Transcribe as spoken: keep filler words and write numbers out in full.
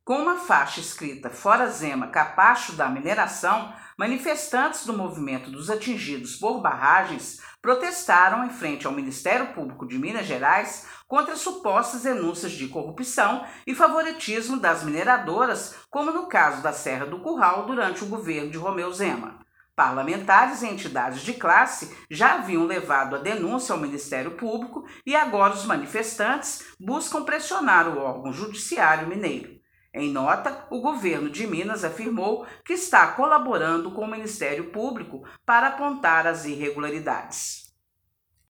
Com uma faixa escrita Fora Zema, capacho da mineração, manifestantes do movimento dos atingidos por barragens protestaram em frente ao Ministério Público de Minas Gerais contra supostas denúncias de corrupção e favoritismo das mineradoras, como no caso da Serra do Curral durante o governo de Romeu Zema. Parlamentares e entidades de classe já haviam levado a denúncia ao Ministério Público e agora os manifestantes buscam pressionar o órgão judiciário mineiro. Em nota, o governo de Minas afirmou que está colaborando com o Ministério Público para apontar as irregularidades.